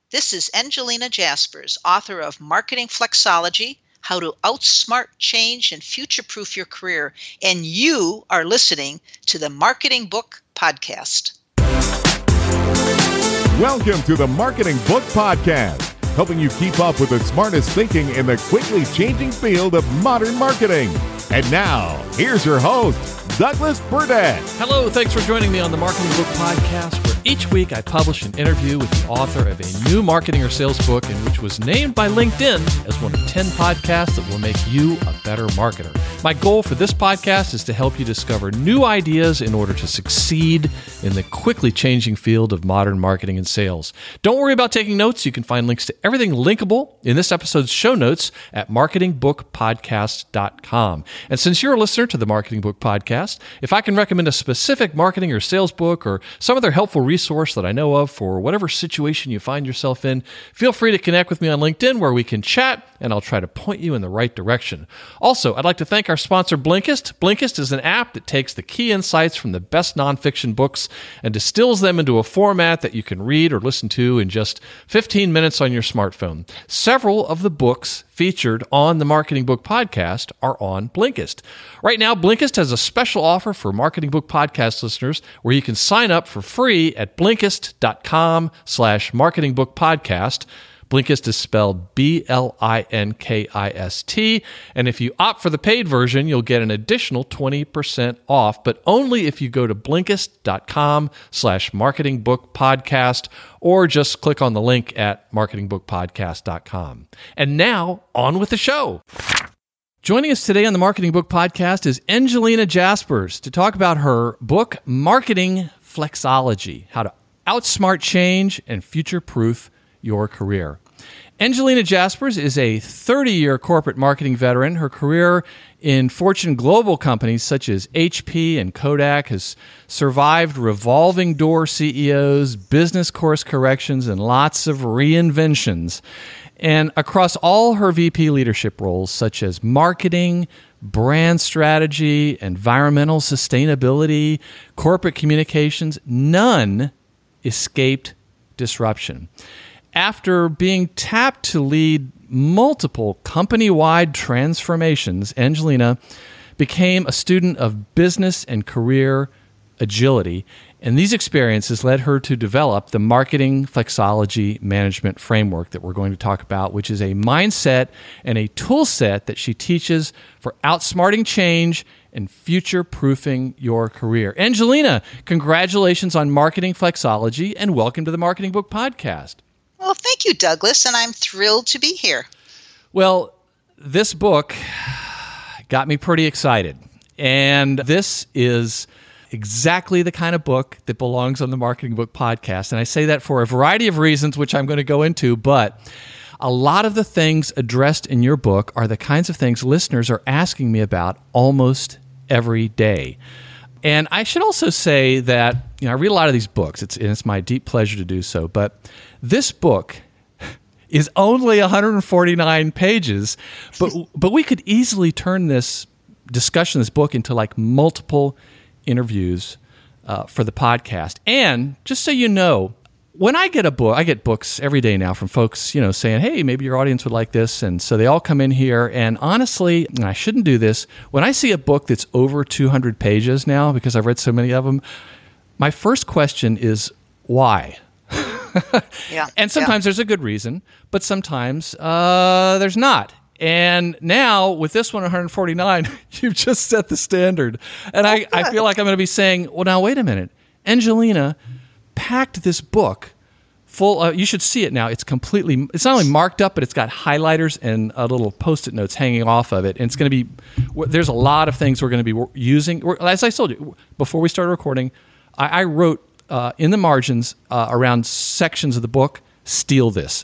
This is Angelina Jaspers, author of Marketing Flexology, How to Outsmart Change and Future-Proof Your Career, and you are listening to the Marketing Book Podcast. Welcome to the Marketing Book Podcast, helping you keep up with the smartest thinking in the quickly changing field of modern marketing. And now, here's your host, Douglas Burdett. Hello, thanks for joining me on the Marketing Book Podcast, where each week I publish an interview with the author of a new marketing or sales book, and which was named by LinkedIn as one of 10 podcasts that will make you a better marketer. My goal for this podcast is to help you discover new ideas in order to succeed in the quickly changing field of modern marketing and sales. Don't worry about taking notes. You can find links to everything linkable in this episode's show notes at marketingbookpodcast.com. And since you're a listener to the Marketing Book Podcast, if I can recommend a specific marketing or sales book or some other helpful resource that I know of for whatever situation you find yourself in, feel free to connect with me on LinkedIn where we can chat and I'll try to point you in the right direction. Also, I'd like to thank our sponsor, Blinkist. Blinkist is an app that takes the key insights from the best nonfiction books and distills them into a format that you can read or listen to in just 15 minutes on your smartphone. Several of the books featured on the Marketing Book Podcast are on Blinkist. Right now, Blinkist has a special offer for Marketing Book Podcast listeners where you can sign up for free at Blinkist.com/marketingbookpodcast. Blinkist is spelled Blinkist, and if you opt for the paid version, you'll get an additional 20% off, but only if you go to Blinkist.com/marketingbookpodcast or just click on the link at marketingbookpodcast.com. And now, on with the show. Joining us today on the Marketing Book Podcast is Angelina Jaspers to talk about her book, Marketing Flexology, How to Outsmart Change and Future-Proof Your Career. Angelina Jaspers is a 30-year corporate marketing veteran. Her career in Fortune global companies such as HP and Kodak has survived revolving door CEOs, business course corrections, and lots of reinventions. And across all her VP leadership roles, such as marketing, brand strategy, environmental sustainability, corporate communications, none escaped disruption. After being tapped to lead multiple company-wide transformations, Angelina became a student of business and career agility, and these experiences led her to develop the Marketing Flexology Management Framework that we're going to talk about, which is a mindset and a tool set that she teaches for outsmarting change and future-proofing your career. Angelina, congratulations on Marketing Flexology, and welcome to the Marketing Book Podcast. Well, thank you, Douglas, and I'm thrilled to be here. Well, this book got me pretty excited, and this is exactly the kind of book that belongs on the Marketing Book Podcast, and I say that for a variety of reasons, which I'm going to go into, but a lot of the things addressed in your book are the kinds of things listeners are asking me about almost every day. And I should also say that, I read a lot of these books. It's my deep pleasure to do so. But this book is only 149 pages. But we could easily turn this discussion, this book, into like multiple interviews for the podcast. And just so you know, when I get a book, I get books every day now from folks, saying, hey, maybe your audience would like this. And so they all come in here. And honestly, and I shouldn't do this, when I see a book that's over 200 pages now, because I've read so many of them, my first question is, why? Yeah. And sometimes there's a good reason, but sometimes there's not. And now, with this one, 149, you've just set the standard. And I feel like I'm going to be saying, well, now, wait a minute. Angelina packed this book full. You should see it now. It's not only marked up, but it's got highlighters and little Post-it notes hanging off of it. And it's going to be, there's a lot of things we're going to be using. As I told you, before we started recording, I wrote in the margins around sections of the book, steal this.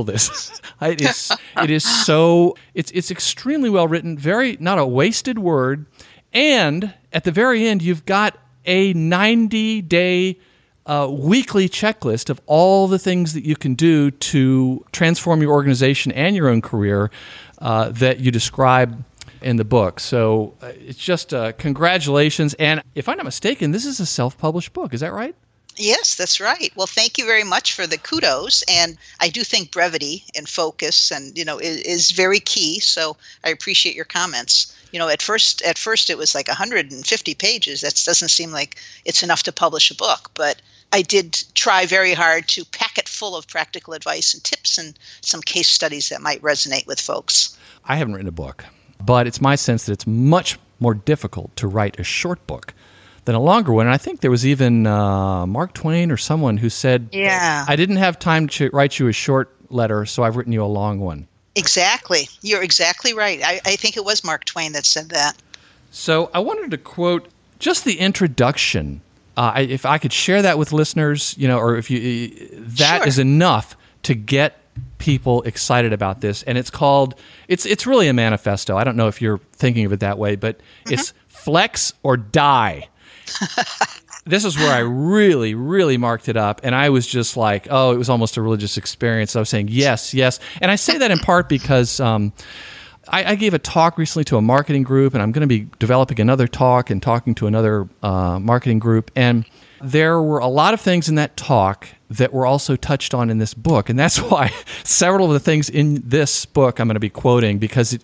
It is so, it's extremely well written, not a wasted word. And at the very end, you've got a 90-day weekly checklist of all the things that you can do to transform your organization and your own career that you describe in the book. So it's just congratulations. And if I'm not mistaken, this is a self-published book. Is that right? Yes, that's right. Well, thank you very much for the kudos. And I do think brevity and focus and, is very key. So I appreciate your comments. At first it was like 150 pages. That doesn't seem like it's enough to publish a book, but I did try very hard to pack it full of practical advice and tips and some case studies that might resonate with folks. I haven't written a book, but it's my sense that it's much more difficult to write a short book than a longer one. And I think there was even Mark Twain or someone who said, Yeah. I didn't have time to write you a short letter, so I've written you a long one. Exactly. You're exactly right. I think it was Mark Twain that said that. So I wanted to quote just the introduction. If I could share that with listeners, or if you, that Sure. is enough to get people excited about this. And it's called, it's really a manifesto. I don't know if you're thinking of it that way, but it's Flex or Die. This is where I really, really marked it up. And I was just like, it was almost a religious experience. I was saying, yes, yes. And I say that in part because I gave a talk recently to a marketing group, and I'm going to be developing another talk and talking to another marketing group. And there were a lot of things in that talk that were also touched on in this book. And that's why several of the things in this book I'm going to be quoting, because,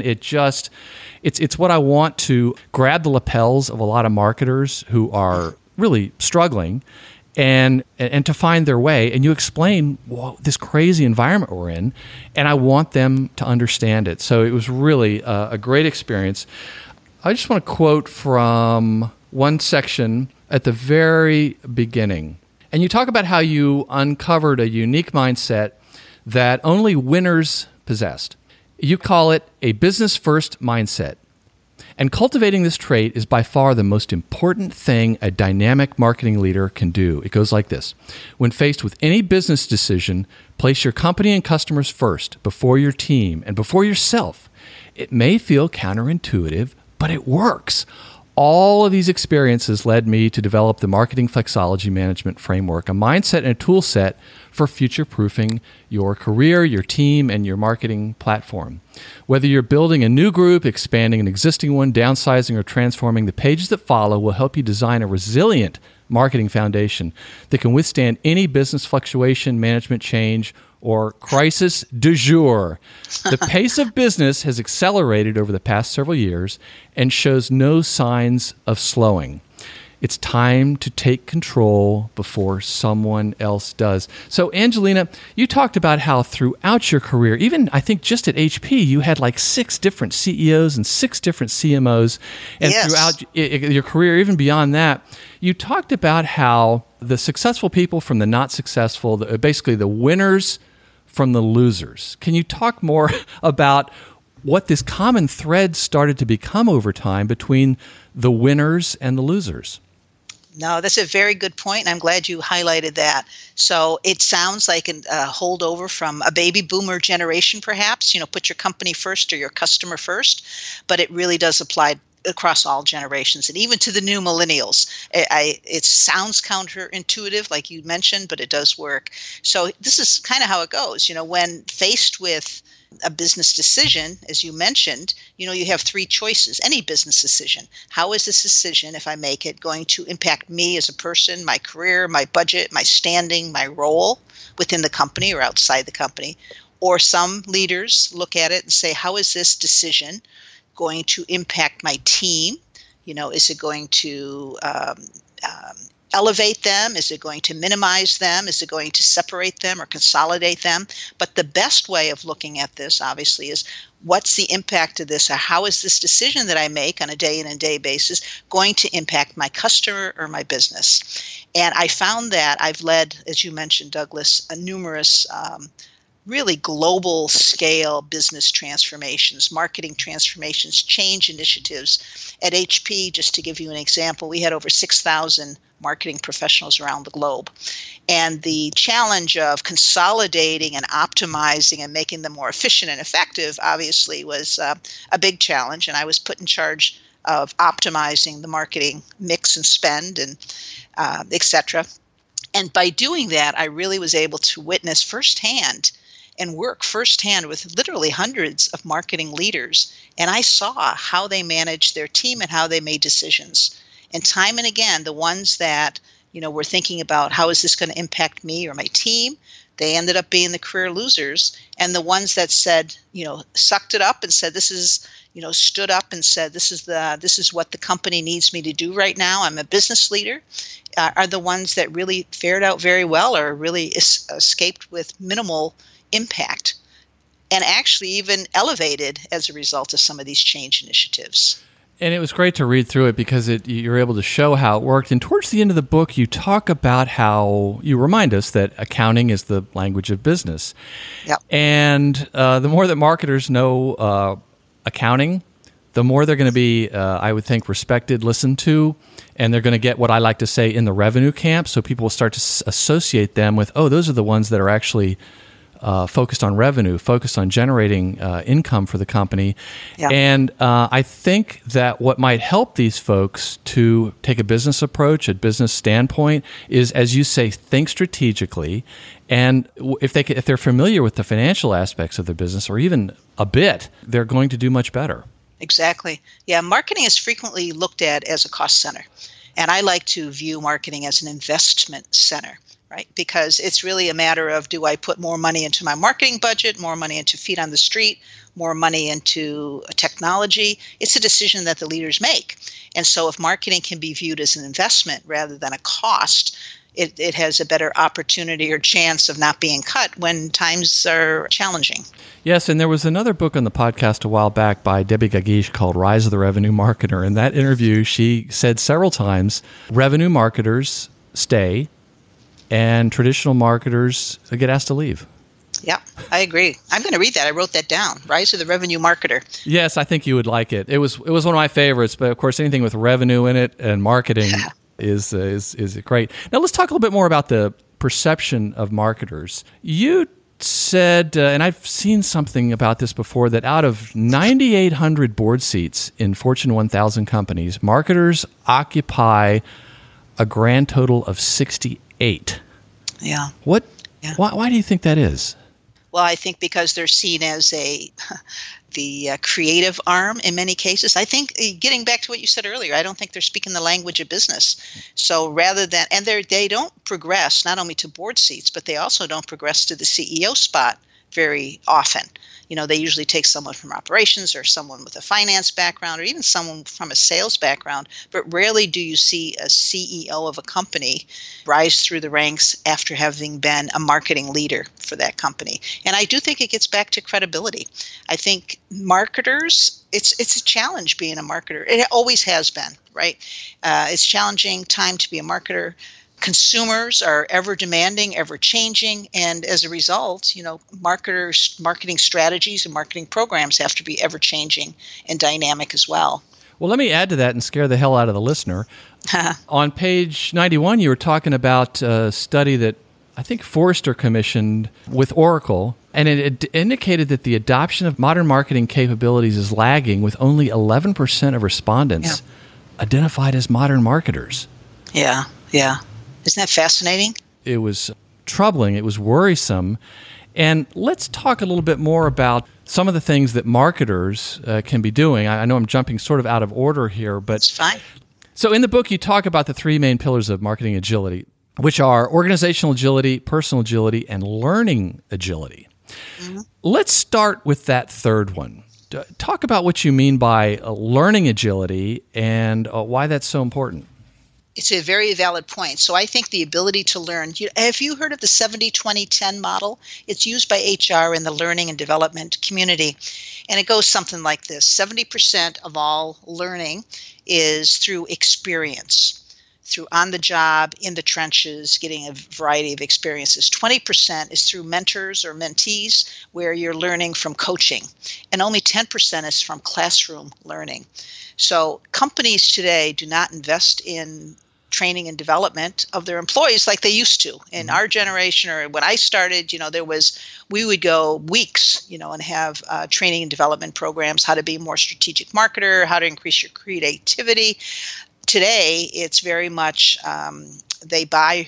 it's what I want to grab the lapels of a lot of marketers who are really struggling and to find their way. And you explain this crazy environment we're in, and I want them to understand it. So it was really a great experience. I just want to quote from one section at the very beginning. And you talk about how you uncovered a unique mindset that only winners possessed. You call it a business-first mindset. And cultivating this trait is by far the most important thing a dynamic marketing leader can do. It goes like this. When faced with any business decision, place your company and customers first, before your team and before yourself. It may feel counterintuitive, but it works. All of these experiences led me to develop the Marketing Flexology Management Framework, a mindset and a tool set for future-proofing your career, your team, and your marketing platform. Whether you're building a new group, expanding an existing one, downsizing, or transforming, the pages that follow will help you design a resilient marketing foundation that can withstand any business fluctuation, management change, or crisis du jour. The pace of business has accelerated over the past several years and shows no signs of slowing. It's time to take control before someone else does. So, Angelina, you talked about how throughout your career, even I think just at HP, you had like 6 different CEOs and 6 different CMOs. And Yes. throughout your career, even beyond that, you talked about how the successful people from the not successful, basically the winners from the losers. Can you talk more about what this common thread started to become over time between the winners and the losers? No, that's a very good point, and I'm glad you highlighted that. So it sounds like a holdover from a baby boomer generation, perhaps, put your company first or your customer first, but it really does apply across all generations and even to the new millennials. It sounds counterintuitive, like you mentioned, but it does work. So this is kind of how it goes. When faced with a business decision, as you mentioned, you have 3 choices, any business decision. How is this decision, if I make it, going to impact me as a person, my career, my budget, my standing, my role within the company or outside the company? Or some leaders look at it and say, how is this decision going to impact my team? Is it going to elevate them? Is it going to minimize them? Is it going to separate them or consolidate them? But the best way of looking at this, obviously, is what's the impact of this, or how is this decision that I make on a day in and day basis going to impact my customer or my business? And I found that I've led, as you mentioned, Douglas, numerous really global scale business transformations, marketing transformations, change initiatives. At HP, just to give you an example, we had over 6,000 marketing professionals around the globe. And the challenge of consolidating and optimizing and making them more efficient and effective, obviously, was a big challenge. And I was put in charge of optimizing the marketing mix and spend and et cetera. And by doing that, I really was able to witness firsthand and work firsthand with literally hundreds of marketing leaders. And I saw how they managed their team and how they made decisions. And time and again, the ones that were thinking about how is this going to impact me or my team, they ended up being the career losers. And the ones that said, sucked it up and said, this is, stood up and said, this is what the company needs me to do right now. I'm a business leader, are the ones that really fared out very well or really escaped with minimal impact and actually even elevated as a result of some of these change initiatives. And it was great to read through it because you're able to show how it worked. And towards the end of the book, you talk about how you remind us that accounting is the language of business. Yep. And the more that marketers know accounting, the more they're going to be, I would think, respected, listened to, and they're going to get what I like to say in the revenue camp. So people will start to associate them with, those are the ones that are actually focused on revenue, focused on generating income for the company. Yeah. And I think that what might help these folks to take a business approach, a business standpoint, is, as you say, think strategically. And if they're familiar with the financial aspects of their business, or even a bit, they're going to do much better. Exactly. Yeah, marketing is frequently looked at as a cost center. And I like to view marketing as an investment center. Right? Because it's really a matter of, do I put more money into my marketing budget, more money into feet on the street, more money into technology? It's a decision that the leaders make. And so if marketing can be viewed as an investment rather than a cost, it has a better opportunity or chance of not being cut when times are challenging. Yes, and there was another book on the podcast a while back by Debbie Gagish called Rise of the Revenue Marketer. In that interview, she said several times, revenue marketers stay, and traditional marketers get asked to leave. Yeah, I agree. I'm going to read that. I wrote that down. Rise of the Revenue Marketer. Yes, I think you would like it. It was one of my favorites, but of course anything with revenue in it and marketing is great. Now let's talk a little bit more about the perception of marketers. You said, and I've seen something about this before, that out of 9,800 board seats in Fortune 1000 companies, marketers occupy a grand total of 68. Yeah. What? Yeah. Why do you think that is? Well, I think because they're seen as the creative arm in many cases. I think, getting back to what you said earlier, I don't think they're speaking the language of business. So rather than, and they don't progress not only to board seats, but they also don't progress to the CEO spot very often. They usually take someone from operations or someone with a finance background or even someone from a sales background, but rarely do you see a CEO of a company rise through the ranks after having been a marketing leader for that company. And I do think it gets back to credibility. I think marketers, it's a challenge being a marketer. It always has been, right? It's challenging time to be a marketer. Consumers are ever demanding, ever changing, and as a result, marketing strategies and marketing programs have to be ever changing and dynamic as well. Well, let me add to that and scare the hell out of the listener. On page 91, you were talking about a study that I think Forrester commissioned with Oracle, and it indicated that the adoption of modern marketing capabilities is lagging, with only 11% of respondents identified as modern marketers. Yeah. Isn't that fascinating? It was troubling. It was worrisome. And let's talk a little bit more about some of the things that marketers can be doing. I know I'm jumping sort of out of order here, but it's fine. So in the book, you talk about the three main pillars of marketing agility, which are organizational agility, personal agility, and learning agility. Mm-hmm. Let's start with that third one. Talk about what you mean by learning agility and why that's so important. It's a very valid point. So I think the ability to learn, have you heard of the 70-20-10 model? It's used by HR in the learning and development community. And it goes something like this. 70% of all learning is through experience, through on the job, in the trenches, getting a variety of experiences. 20% is through mentors or mentees, where you're learning from coaching. And only 10% is from classroom learning. So companies today do not invest in training and development of their employees like they used to. In our generation, or when I started, we would go weeks, and have training and development programs, how to be a more strategic marketer, how to increase your creativity. Today, it's very much they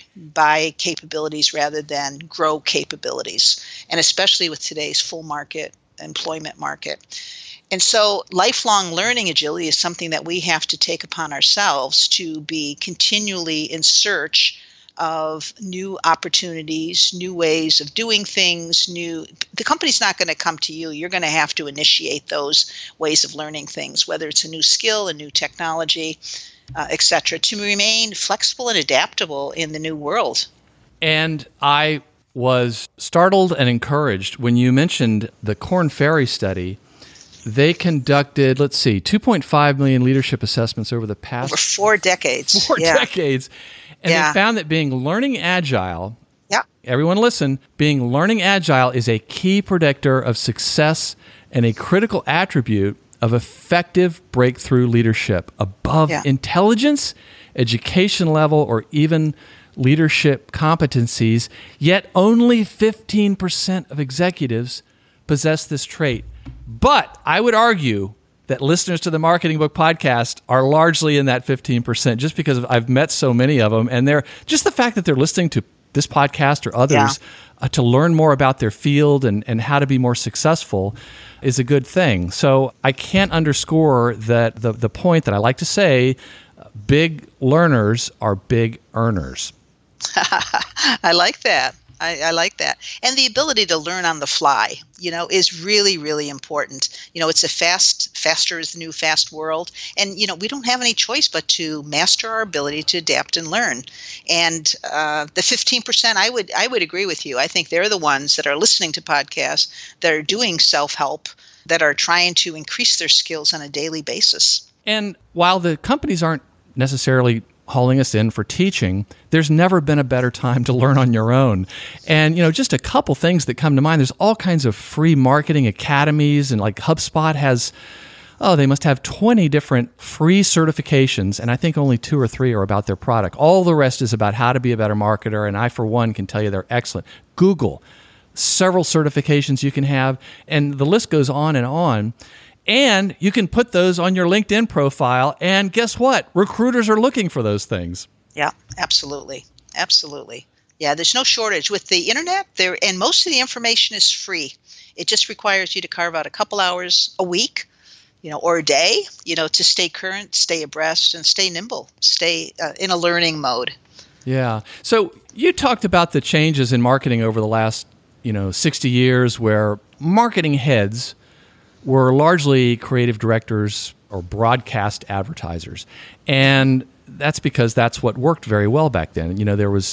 buy capabilities rather than grow capabilities, and especially with today's full market employment market. And so lifelong learning agility is something that we have to take upon ourselves to be continually in search of new opportunities, new ways of doing things, the company's not going to come to you. You're going to have to initiate those ways of learning things, whether it's a new skill, a new technology, et cetera, to remain flexible and adaptable in the new world. And I was startled and encouraged when you mentioned the Korn Ferry study. They conducted, 2.5 million leadership assessments over the past... Over 4 decades. 4 decades. And they found that being learning agile, everyone listen, being learning agile is a key predictor of success and a critical attribute of effective breakthrough leadership above intelligence, education level, or even leadership competencies, yet only 15% of executives possess this trait. But I would argue that listeners to the Marketing Book Podcast are largely in that 15%, just because I've met so many of them, and they're just the fact that they're listening to this podcast or others to learn more about their field and how to be more successful is a good thing. So I can't underscore that the point that I like to say, big learners are big earners. I like that. I like that. And the ability to learn on the fly, is really, really important. It's faster is the new fast world. And, we don't have any choice but to master our ability to adapt and learn. And the 15%, I would agree with you. I think they're the ones that are listening to podcasts, that are doing self-help, that are trying to increase their skills on a daily basis. And while the companies aren't necessarily hauling us in for teaching, there's never been a better time to learn on your own. And, just a couple things that come to mind. There's all kinds of free marketing academies, and like HubSpot has, they must have 20 different free certifications, and I think only 2 or 3 are about their product. All the rest is about how to be a better marketer, and I, for one, can tell you they're excellent. Google, several certifications you can have, and the list goes on and on. And you can put those on your LinkedIn profile, and guess what? Recruiters are looking for those things. Yeah, absolutely. Absolutely. Yeah, there's no shortage. With the internet, and most of the information is free. It just requires you to carve out a couple hours a week, or a day, to stay current, stay abreast, and stay nimble, stay in a learning mode. Yeah. So you talked about the changes in marketing over the last, 60 years, where marketing heads were largely creative directors or broadcast advertisers. And that's because that's what worked very well back then. There was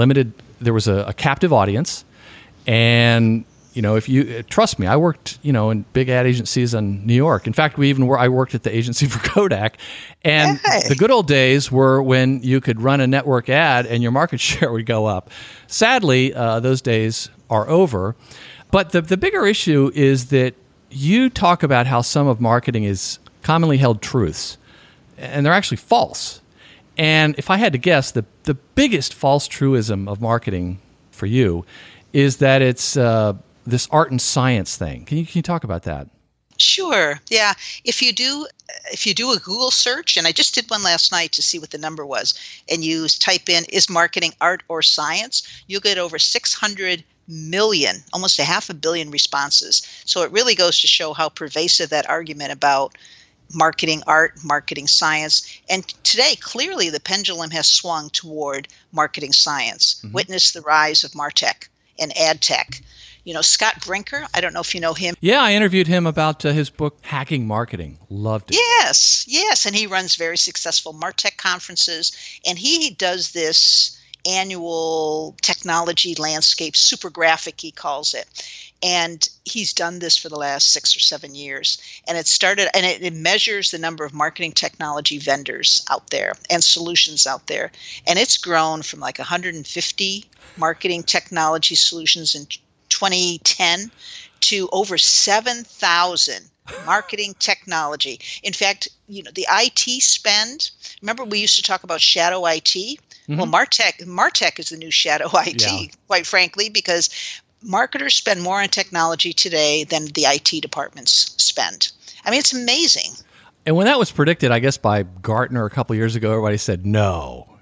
a captive audience. And, if you trust me, I worked, in big ad agencies in New York. In fact, I worked at the agency for Kodak. And the good old days were when you could run a network ad and your market share would go up. Sadly, those days are over. But the bigger issue is that you talk about how some of marketing is commonly held truths, and they're actually false. And if I had to guess, the biggest false truism of marketing for you is that it's this art and science thing. Can you talk about that? Sure. Yeah. If you do a Google search, and I just did one last night to see what the number was, and you type in, is marketing art or science, you'll get over 600 million, almost 500 million responses. So it really goes to show how pervasive that argument about marketing art, marketing science. And today, clearly, the pendulum has swung toward marketing science. Mm-hmm. Witness the rise of MarTech and ad tech. Scott Brinker, I don't know if you know him. Yeah, I interviewed him about his book, Hacking Marketing. Loved it. Yes. And he runs very successful MarTech conferences. And he does this annual technology landscape, super graphic, he calls it. And he's done this for the last 6 or 7 years. And it measures the number of marketing technology vendors out there and solutions out there. And it's grown from like 150 marketing technology solutions in 2010 to over 7,000 marketing technology. In fact, the IT spend, remember we used to talk about shadow IT? Mm-hmm. Well, MarTech is the new shadow IT, quite frankly, because marketers spend more on technology today than the IT departments spend. I mean, it's amazing. And when that was predicted, I guess, by Gartner a couple of years ago, everybody said, no,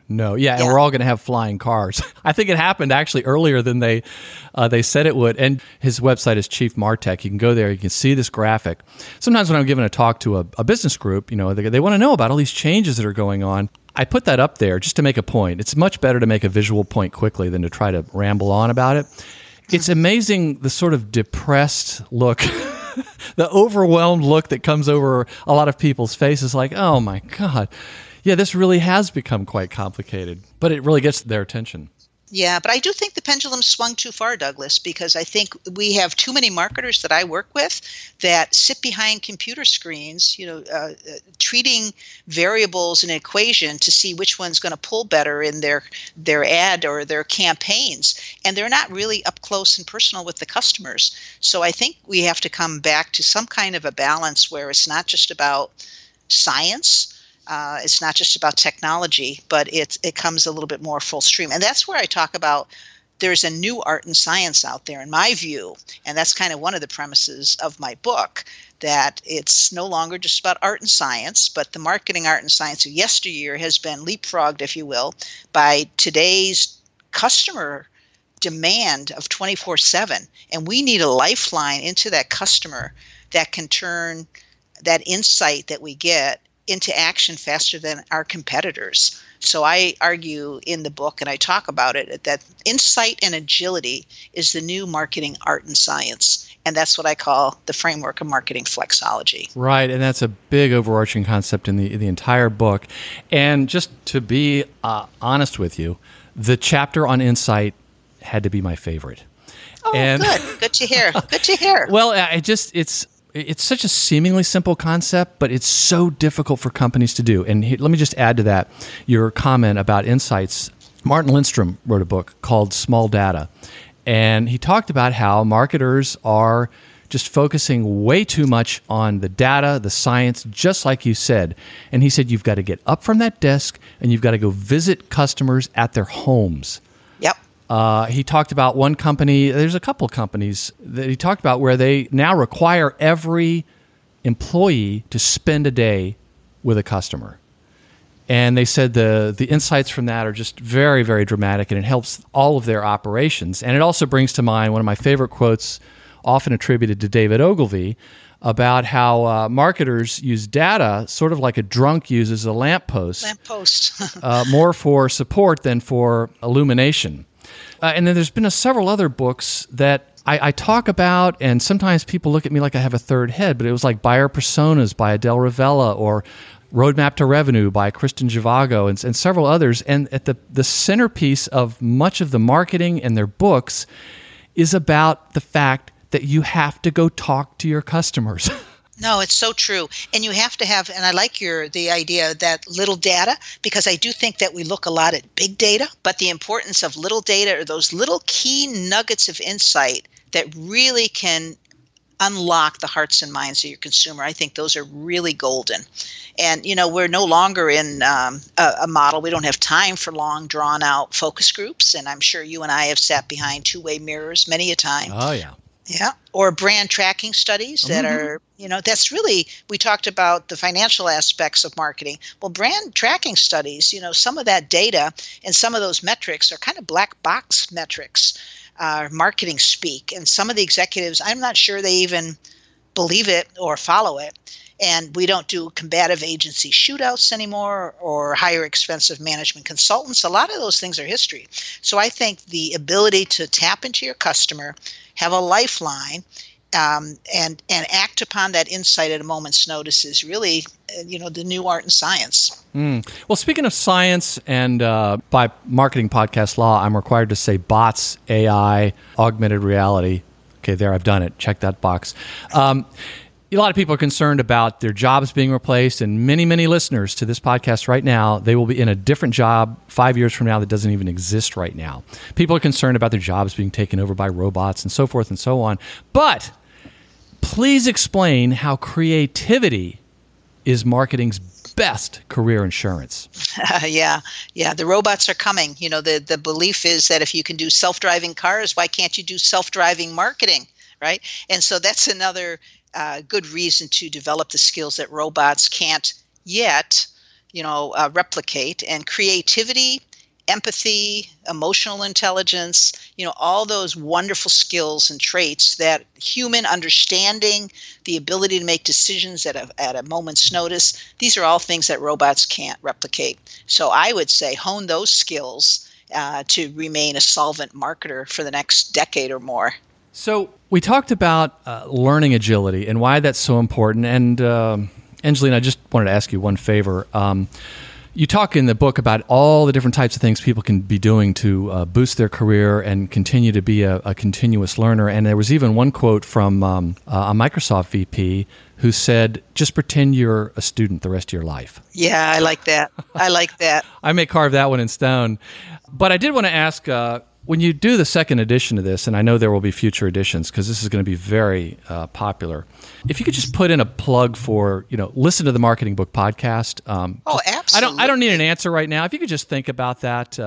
Yeah, and we're all going to have flying cars. I think it happened actually earlier than they said it would. And his website is Chief Martech. You can go there. You can see this graphic. Sometimes when I'm giving a talk to a business group, they want to know about all these changes that are going on. I put that up there just to make a point. It's much better to make a visual point quickly than to try to ramble on about it. It's amazing the sort of depressed look, the overwhelmed look that comes over a lot of people's faces like, oh my God. Yeah, this really has become quite complicated, but it really gets their attention. Yeah, but I do think the pendulum swung too far, Douglas, because I think we have too many marketers that I work with that sit behind computer screens, treating variables in an equation to see which one's going to pull better in their ad or their campaigns. And they're not really up close and personal with the customers. So I think we have to come back to some kind of a balance where it's not just about science. It's not just about technology, but it comes a little bit more full stream. And that's where I talk about there's a new art and science out there, in my view. And that's kind of one of the premises of my book, that it's no longer just about art and science, but the marketing art and science of yesteryear has been leapfrogged, if you will, by today's customer demand of 24/7. And we need a lifeline into that customer that can turn that insight that we get into action faster than our competitors. So I argue in the book, and I talk about it, that insight and agility is the new marketing art and science. And that's what I call the framework of marketing flexology. Right, and that's a big overarching concept in the entire book. And just to be honest with you, the chapter on insight had to be my favorite. Oh, good. Good to hear. Good to hear. Well, it's such a seemingly simple concept, but it's so difficult for companies to do. And let me just add to that your comment about insights. Martin Lindstrom wrote a book called Small Data, and he talked about how marketers are just focusing way too much on the data, the science, just like you said. And he said, you've got to get up from that desk and you've got to go visit customers at their homes. Yep. He talked about one company, there's a couple companies that he talked about where they now require every employee to spend a day with a customer. And they said the insights from that are just very, very dramatic, and it helps all of their operations. And it also brings to mind one of my favorite quotes, often attributed to David Ogilvy, about how marketers use data sort of like a drunk uses a lamppost. More for support than for illumination. And then there's been several other books that I talk about, and sometimes people look at me like I have a third head, but it was like Buyer Personas by Adele Ravella or Roadmap to Revenue by Kristen Zhivago and several others. And at the centerpiece of much of the marketing and their books is about the fact that you have to go talk to your customers. No, it's so true. And you have to have, and I like the idea that little data, because I do think that we look a lot at big data, but the importance of little data are those little key nuggets of insight that really can unlock the hearts and minds of your consumer. I think those are really golden. And, we're no longer in a model. We don't have time for long, drawn out focus groups. And I'm sure you and I have sat behind two-way mirrors many a time. Oh, yeah. Yeah. Or brand tracking studies that are, that's really, we talked about the financial aspects of marketing. Well, brand tracking studies, some of that data and some of those metrics are kind of black box metrics, marketing speak. And some of the executives, I'm not sure they even believe it or follow it. And we don't do combative agency shootouts anymore or hire expensive management consultants. A lot of those things are history. So I think the ability to tap into your customer, have a lifeline, and act upon that insight at a moment's notice is really, the new art and science. Well, speaking of science, and by marketing podcast law, I'm required to say bots, AI, augmented reality. Okay, there, I've done it. Check that box. A lot of people are concerned about their jobs being replaced, and many, many listeners to this podcast right now, they will be in a different job 5 years from now that doesn't even exist right now. People are concerned about their jobs being taken over by robots and so forth and so on. But please explain how creativity is marketing's best career insurance. Yeah. The robots are coming. The belief is that if you can do self-driving cars, why can't you do self-driving marketing, right? And so that's another good reason to develop the skills that robots can't yet replicate. And creativity, empathy, emotional intelligence, all those wonderful skills and traits, that human understanding, the ability to make decisions at a moment's notice, these are all things that robots can't replicate. So I would say hone those skills to remain a solvent marketer for the next decade or more. So we talked about learning agility and why that's so important. And Angelina, I just wanted to ask you one favor. You talk in the book about all the different types of things people can be doing to boost their career and continue to be a continuous learner. And there was even one quote from a Microsoft VP who said, just pretend you're a student the rest of your life. Yeah, I like that. I may carve that one in stone. But I did want to ask, when you do the second edition of this, and I know there will be future editions because this is going to be very popular, if you could just put in a plug for, listen to the Marketing Book Podcast. Absolutely. I don't need an answer right now. If you could just think about that,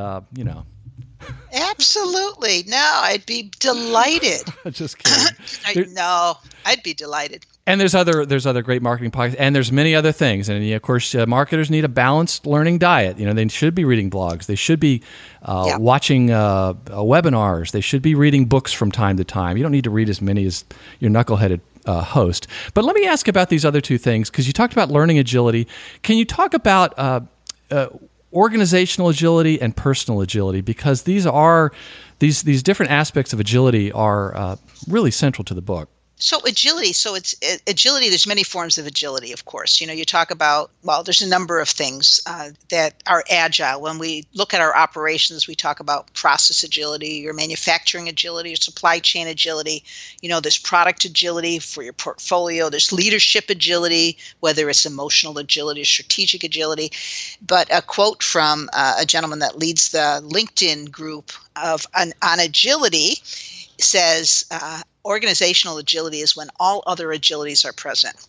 Absolutely. No, I'd be delighted. Just kidding. I'd be delighted. And there's other great marketing podcasts, and there's many other things. And of course, marketers need a balanced learning diet. They should be reading blogs. They should be watching webinars. They should be reading books from time to time. You don't need to read as many as your knuckleheaded host. But let me ask about these other two things, because you talked about learning agility. Can you talk about organizational agility and personal agility? Because these different aspects of agility are really central to the book. So agility, agility, there's many forms of agility, of course. You talk about, there's a number of things that are agile. When we look at our operations, we talk about process agility, your manufacturing agility, your supply chain agility. There's product agility for your portfolio. There's leadership agility, whether it's emotional agility or strategic agility. But a quote from a gentleman that leads the LinkedIn group on agility says, organizational agility is when all other agilities are present.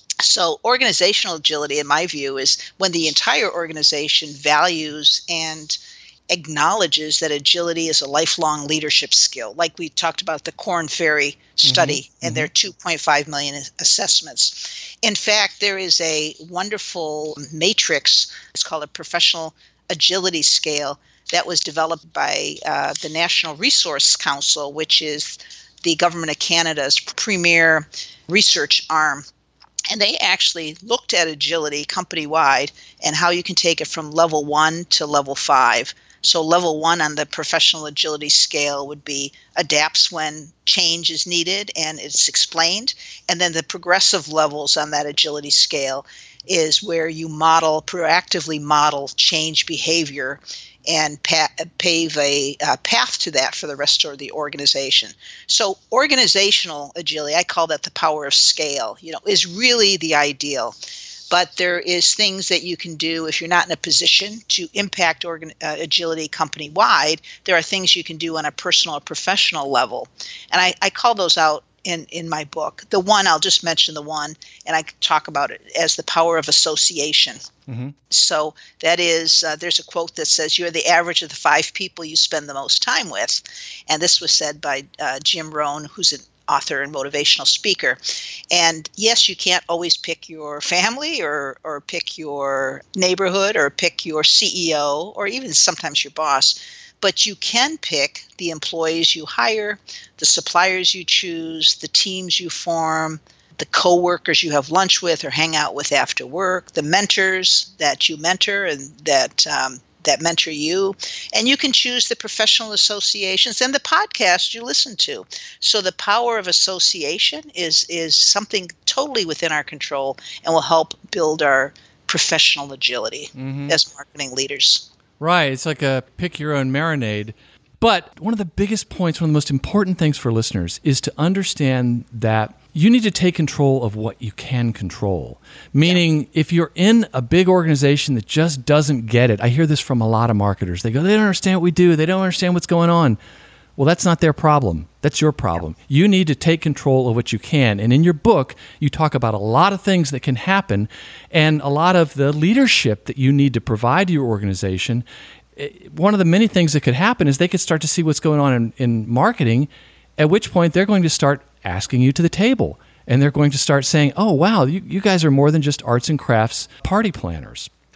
So organizational agility, in my view, is when the entire organization values and acknowledges that agility is a lifelong leadership skill. Like we talked about the Korn Ferry study and their 2.5 million assessments. In fact, there is a wonderful matrix. It's called a professional agility scale that was developed by the National Resource Council, which is the Government of Canada's premier research arm. And they actually looked at agility company-wide and how you can take it from level 1 to level 5. So level 1 on the professional agility scale would be adapts when change is needed and it's explained. And then the progressive levels on that agility scale is where you proactively model change behavior and pave a path to that for the rest of the organization. So organizational agility, I call that the power of scale, is really the ideal. But there is things that you can do if you're not in a position to impact agility company-wide. There are things you can do on a personal or professional level. And I call those out in my book. The one, I'll just mention the one, and I talk about it as the power of association. Mm-hmm. So that is, there's a quote that says, you're the average of the 5 people you spend the most time with. And this was said by Jim Rohn, who's an author and motivational speaker. And yes, you can't always pick your family or pick your neighborhood or pick your CEO or even sometimes your boss. But you can pick the employees you hire, the suppliers you choose, the teams you form, the coworkers you have lunch with or hang out with after work, the mentors that you mentor and that mentor you. And you can choose the professional associations and the podcast you listen to. So the power of association is something totally within our control and will help build our professional agility as marketing leaders. Right. It's like a pick your own marinade. But one of the biggest points, one of the most important things for listeners is to understand that you need to take control of what you can control. Meaning, if you're in a big organization that just doesn't get it, I hear this from a lot of marketers. They go, they don't understand what we do. They don't understand what's going on. Well, that's not their problem. That's your problem. Yeah. You need to take control of what you can. And in your book, you talk about a lot of things that can happen and a lot of the leadership that you need to provide to your organization. One of the many things that could happen is they could start to see what's going on in marketing, at which point they're going to start asking you to the table. And they're going to start saying, oh, wow, you guys are more than just arts and crafts party planners.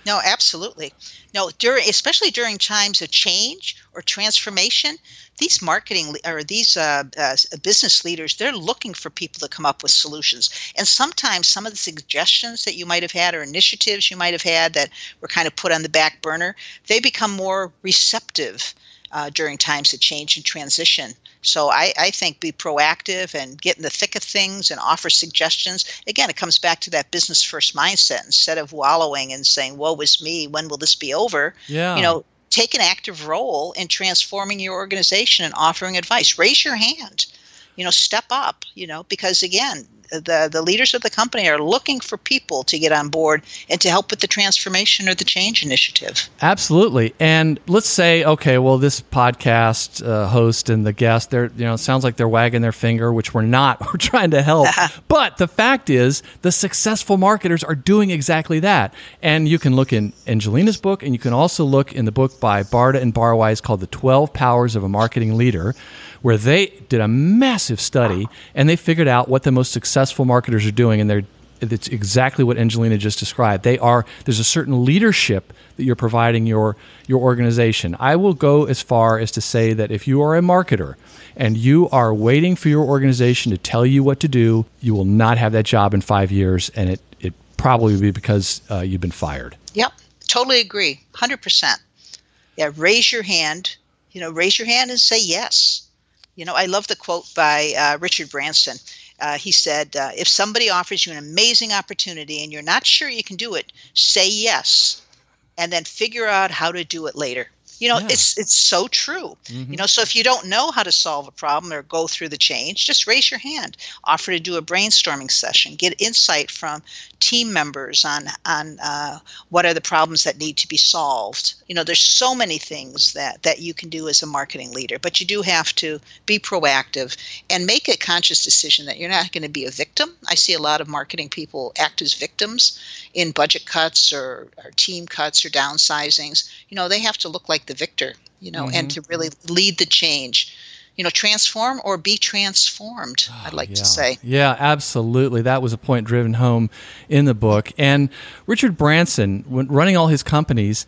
No, absolutely. No, especially during times of change or transformation, these marketing or these business leaders, they're looking for people to come up with solutions. And sometimes some of the suggestions that you might have had or initiatives you might have had that were kind of put on the back burner, they become more receptive during times of change and transition. So I think be proactive and get in the thick of things and offer suggestions. Again, it comes back to that business first mindset. Instead of wallowing and saying, woe is me, when will this be over? Yeah. Take an active role in transforming your organization and offering advice. Raise your hand, step up, because again, the leaders of the company are looking for people to get on board and to help with the transformation or the change initiative. Absolutely. And let's say, okay, well, this podcast host and the guest, it sounds like they're wagging their finger, which we're not. We're trying to help. But the fact is, the successful marketers are doing exactly that. And you can look in Angelina's book, and you can also look in the book by Barta and Barwise called The 12 Powers of a Marketing Leader, where they did a massive study and they figured out what the most successful marketers are doing, and it's exactly what Angelina just described. There's a certain leadership that you're providing your organization. I will go as far as to say that if you are a marketer and you are waiting for your organization to tell you what to do, you will not have that job in 5 years, and it probably will be because you've been fired. Yep, totally agree, 100%. Yeah, raise your hand. Raise your hand and say yes. I love the quote by Richard Branson. He said, if somebody offers you an amazing opportunity and you're not sure you can do it, say yes, and then figure out how to do it later. It's so true. Mm-hmm. So if you don't know how to solve a problem or go through the change, just raise your hand. Offer to do a brainstorming session. Get insight from team members on what are the problems that need to be solved. There's so many things that you can do as a marketing leader, but you do have to be proactive and make a conscious decision that you're not going to be a victim. I see a lot of marketing people act as victims in budget cuts or team cuts or downsizings. They have to look like the victor, mm-hmm. and to really lead the change. Transform or be transformed, I'd like to say. Yeah, absolutely. That was a point driven home in the book. And Richard Branson, when running all his companies,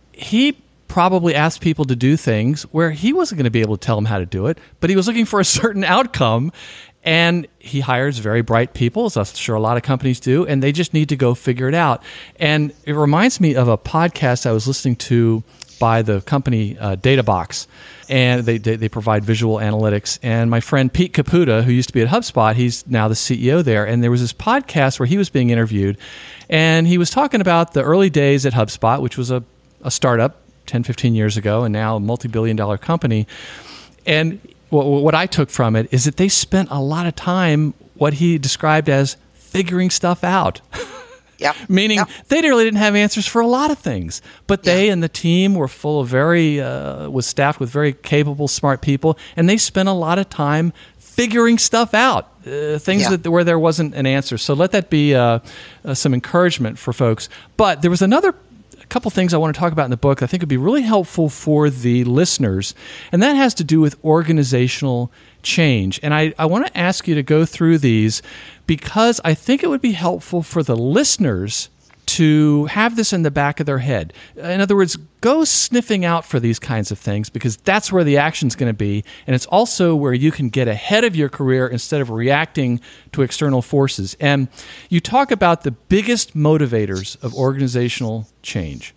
he probably asked people to do things where he wasn't going to be able to tell them how to do it, but he was looking for a certain outcome. And he hires very bright people, as I'm sure a lot of companies do, and they just need to go figure it out. And it reminds me of a podcast I was listening to by the company DataBox, and they provide visual analytics. And my friend Pete Caputa, who used to be at HubSpot, he's now the CEO there, and there was this podcast where he was being interviewed, and he was talking about the early days at HubSpot, which was a startup 10, 15 years ago, and now a multi-billion-dollar company. And what I took from it is that they spent a lot of time, what he described as figuring stuff out. Yeah. Meaning they really didn't have answers for a lot of things, but they and the team were full of was staffed with very capable, smart people, and they spent a lot of time figuring stuff out, where there wasn't an answer. So let that be some encouragement for folks. But there was a couple things I want to talk about in the book that I think would be really helpful for the listeners, and that has to do with organizational change. And I want to ask you to go through these because I think it would be helpful for the listeners to have this in the back of their head. In other words, go sniffing out for these kinds of things because that's where the action's going to be, and it's also where you can get ahead of your career instead of reacting to external forces. And you talk about the biggest motivators of organizational change.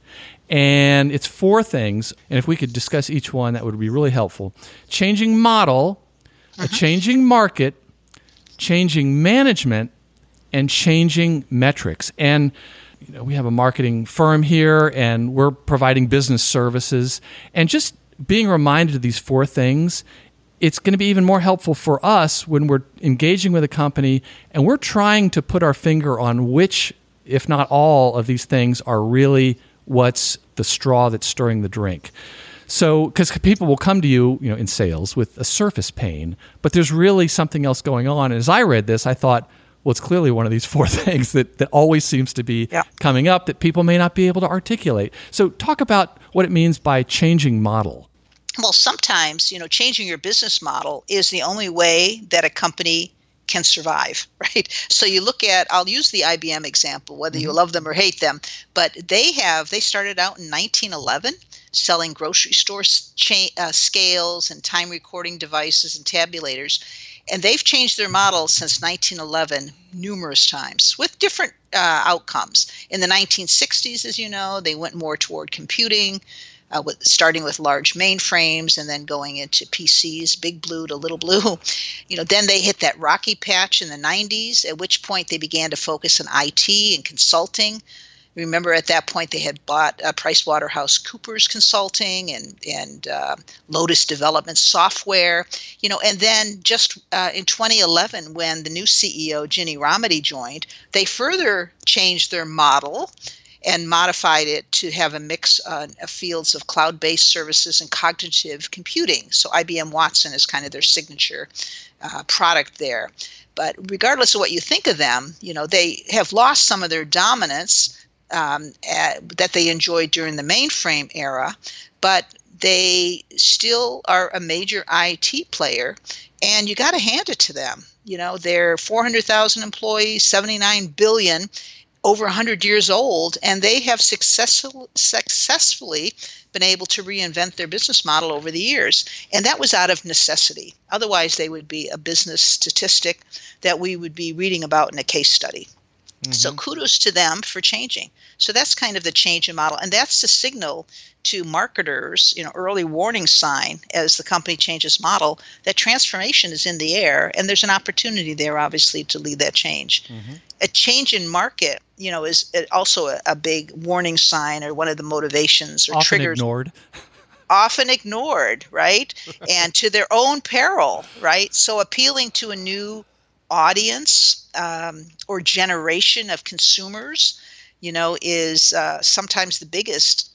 And it's 4 things, and if we could discuss each one, that would be really helpful. Changing model, a changing market, changing management, and changing metrics. And we have a marketing firm here, and we're providing business services. And just being reminded of these 4 things, it's going to be even more helpful for us when we're engaging with a company and we're trying to put our finger on which, if not all, of these things are really what's the straw that's stirring the drink. So, because people will come to you, in sales with a surface pain, but there's really something else going on. And as I read this, I thought, well, it's clearly one of these 4 things that always seems to be coming up that people may not be able to articulate. So talk about what it means by changing model. Well, sometimes, changing your business model is the only way that a company can survive, right? So you look at, I'll use the IBM example, whether you love them or hate them, but they started out in 1911 selling grocery store scales and time recording devices and tabulators. And they've changed their model since 1911 numerous times with different outcomes. In the 1960s, as you know, they went more toward computing, starting with large mainframes and then going into PCs, big blue to little blue. Then they hit that rocky patch in the 90s, at which point they began to focus on IT and consulting. Remember, at that point, they had bought PricewaterhouseCoopers Consulting and Lotus Development Software, and then just in 2011, when the new CEO, Ginni Rometty, joined, they further changed their model and modified it to have a mix of fields of cloud-based services and cognitive computing. So IBM Watson is kind of their signature product there. But regardless of what you think of them, they have lost some of their dominance that they enjoyed during the mainframe era, but they still are a major IT player, and you got to hand it to them. They're 400,000 employees, 79 billion, over 100 years old, and they have successfully been able to reinvent their business model over the years. And that was out of necessity. Otherwise, they would be a business statistic that we would be reading about in a case study. So kudos to them for changing. So that's kind of the change in model. And that's the signal to marketers, early warning sign as the company changes model, that transformation is in the air. And there's an opportunity there, obviously, to lead that change. A change in market, is also a big warning sign or one of the motivations or triggers. Often ignored, right? And to their own peril, right? So appealing to a new audience or generation of consumers, is sometimes the biggest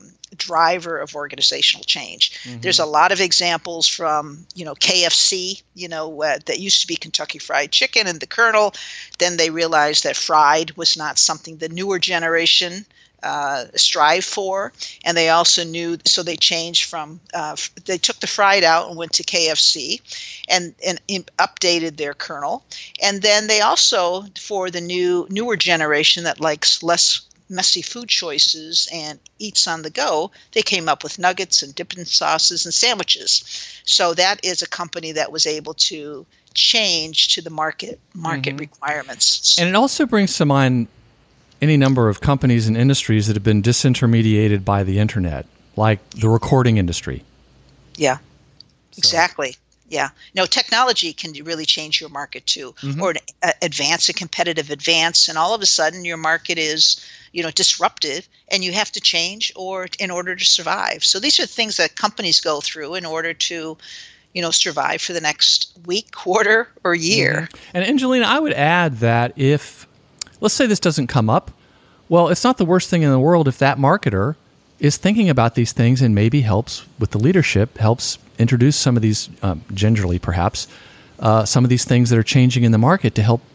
driver of organizational change. There's a lot of examples from, KFC, that used to be Kentucky Fried Chicken and the Colonel. Then they realized that fried was not something the newer generation strive for, and they also knew, so they changed from they took the fried out and went to KFC and updated their kernel. And then they also, for the newer generation that likes less messy food choices and eats on the go, they came up with nuggets and dipping sauces and sandwiches. So that is a company that was able to change to the market requirements. And it also brings to mind any number of companies and industries that have been disintermediated by the internet, like the recording industry. Yeah, exactly. Yeah. Technology can really change your market too, or a competitive advance. And all of a sudden your market is, disrupted, and you have to change in order to survive. So these are things that companies go through in order to, survive for the next week, quarter, or year. And Angelina, I would add that let's say this doesn't come up, well, it's not the worst thing in the world if that marketer is thinking about these things and maybe helps with the leadership, helps introduce some of these, gingerly perhaps, some of these things that are changing in the market to help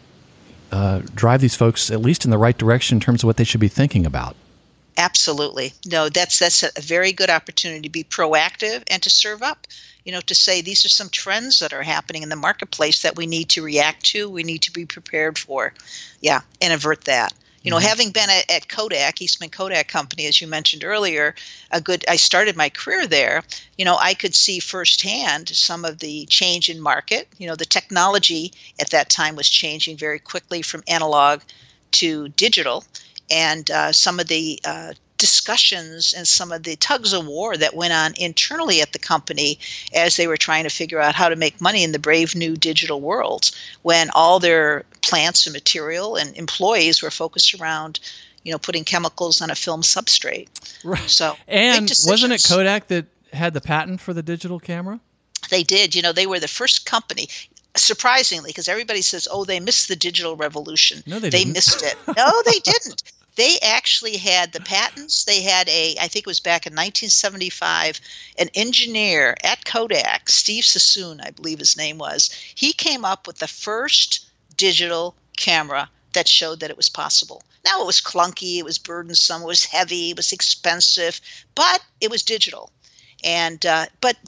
drive these folks at least in the right direction in terms of what they should be thinking about. Absolutely. No, that's a very good opportunity to be proactive and to serve up. To say these are some trends that are happening in the marketplace that we need to react to, we need to be prepared for, and avert that. Having been at Kodak, Eastman Kodak Company, as you mentioned earlier, I started my career there. I could see firsthand some of the change in market. The technology at that time was changing very quickly from analog to digital, and some of the discussions and some of the tugs of war that went on internally at the company as they were trying to figure out how to make money in the brave new digital world, when all their plants and material and employees were focused around, putting chemicals on a film substrate. Right. So, and wasn't it Kodak that had the patent for the digital camera? They did. They were the first company. Surprisingly, because everybody says, they missed the digital revolution. No, they didn't. They missed it. No, they didn't. They actually had the patents. They had I think it was back in 1975, an engineer at Kodak, Steve Sassoon, I believe his name was. He came up with the first digital camera that showed that it was possible. Now, it was clunky, it was burdensome, it was heavy, it was expensive, but it was digital. And but to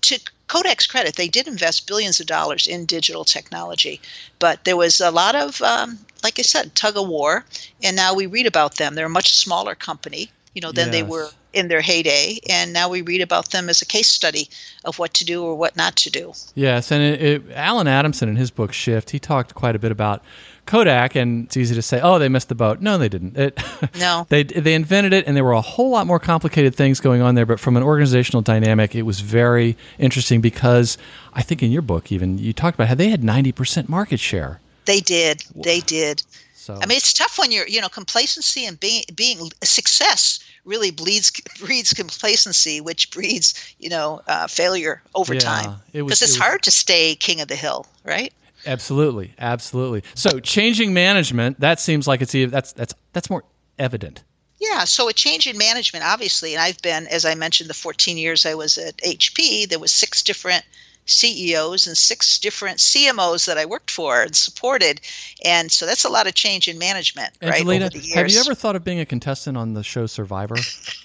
Kodak's credit, they did invest billions of dollars in digital technology, but there was a lot of, like I said, tug of war, and now we read about them. They're a much smaller company, than they were in their heyday, and now we read about them as a case study of what to do or what not to do. Yes, and Alan Adamson in his book Shift, he talked quite a bit about Kodak, and it's easy to say, oh, they missed the boat. No, they didn't. No. They invented it, and there were a whole lot more complicated things going on there, but from an organizational dynamic, it was very interesting because I think in your book even, you talked about how they had 90% market share. They did. Wow. They did. So, I mean, it's tough when you're, complacency and being success really breeds complacency, which breeds, failure over time. Because it's hard to stay king of the hill, right? Absolutely. So changing management, that seems like that's more evident. Yeah, so a change in management, obviously, and I've been, as I mentioned, the 14 years I was at HP, there was 6 different CEOs and 6 different CMOs that I worked for and supported. And so that's a lot of change in management, Angelina, right, over the years. Have you ever thought of being a contestant on the show Survivor?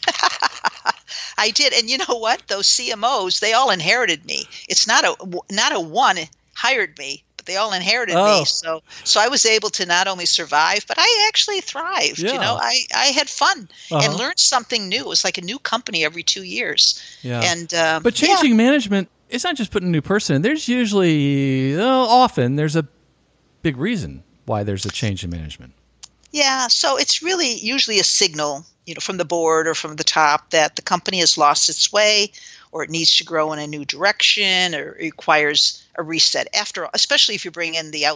I did. And you know what? Those CMOs, they all inherited me. It's not a one hired me, but they all inherited me. So I was able to not only survive, but I actually thrived. Yeah. I had fun and learned something new. It was like a new company every 2 years. Yeah. And but changing management, it's not just putting a new person in. There's usually, often, there's a big reason why there's a change in management. Yeah, so it's really usually a signal, from the board or from the top that the company has lost its way, or it needs to grow in a new direction, or it requires a reset. Especially if you bring in the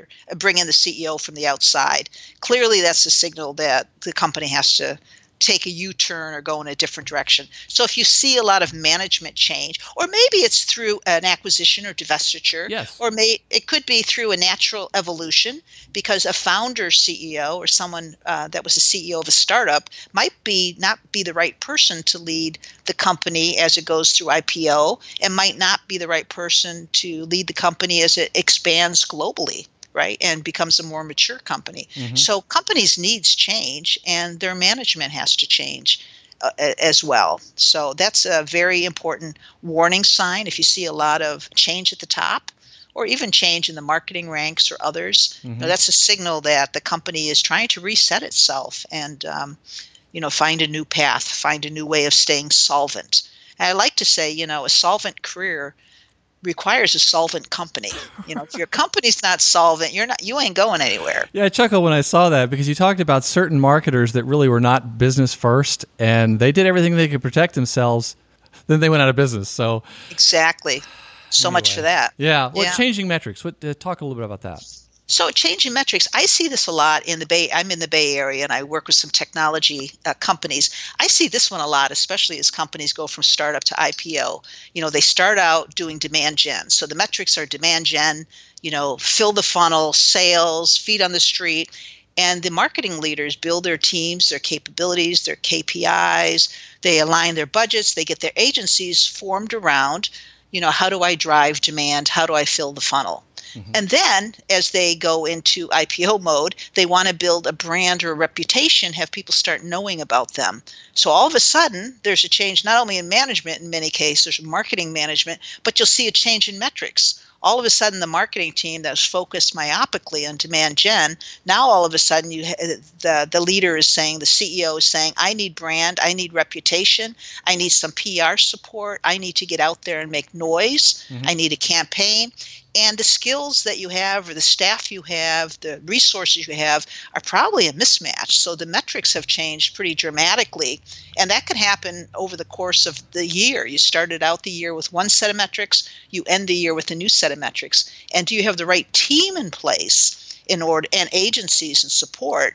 CEO from the outside, clearly that's a signal that the company has to take a U-turn or go in a different direction. So if you see a lot of management change, or maybe it's through an acquisition or divestiture, yes, or it could be through a natural evolution, because a founder CEO or someone that was a CEO of a startup might not be the right person to lead the company as it goes through IPO, and might not be the right person to lead the company as it expands globally, right, and becomes a more mature company. Mm-hmm. So companies' needs change, and their management has to change as well. So that's a very important warning sign. If you see a lot of change at the top, or even change in the marketing ranks or others, that's a signal that the company is trying to reset itself and find a new path, find a new way of staying solvent. And I like to say, a solvent career requires a solvent company. If your company's not solvent, you ain't going anywhere. Yeah, I chuckled when I saw that, because you talked about certain marketers that really were not business first, and they did everything they could protect themselves. Then they went out of business. So exactly. So anyway. Much for that. Yeah. Well, changing metrics. Talk a little bit about that. So changing metrics, I see this a lot in the Bay. I'm in the Bay Area, and I work with some technology companies. I see this one a lot, especially as companies go from startup to IPO. They start out doing demand gen. So the metrics are demand gen, fill the funnel, sales, feet on the street. And the marketing leaders build their teams, their capabilities, their KPIs. They align their budgets. They get their agencies formed around, how do I drive demand? How do I fill the funnel? Mm-hmm. And then as they go into IPO mode, they want to build a brand or a reputation, have people start knowing about them. So all of a sudden, there's a change not only in management, in many cases, there's marketing management, but you'll see a change in metrics. All of a sudden, the marketing team that was focused myopically on demand gen, now all of a sudden, the leader is saying, the CEO is saying, I need brand, I need reputation, I need some PR support, I need to get out there and make noise, I need a campaign. And the skills that you have, or the staff you have, the resources you have are probably a mismatch. So the metrics have changed pretty dramatically. And that can happen over the course of the year. You started out the year with one set of metrics, you end the year with a new set of metrics. And do you have the right team in place in order, and agencies and support,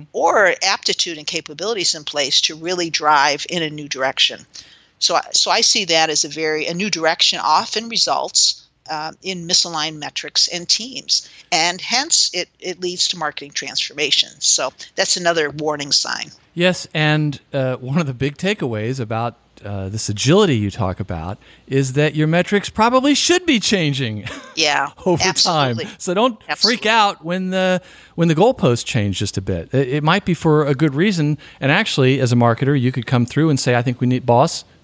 or aptitude and capabilities in place to really drive in a new direction? So I see that as a new direction often results in misaligned metrics and teams, and hence it leads to marketing transformation. So that's another warning sign. Yes, and one of the big takeaways about this agility you talk about is that your metrics probably should be changing over absolutely. time. So don't freak out when the goalposts change just a bit. It might be for a good reason. And actually, as a marketer, you could come through and say, I think we need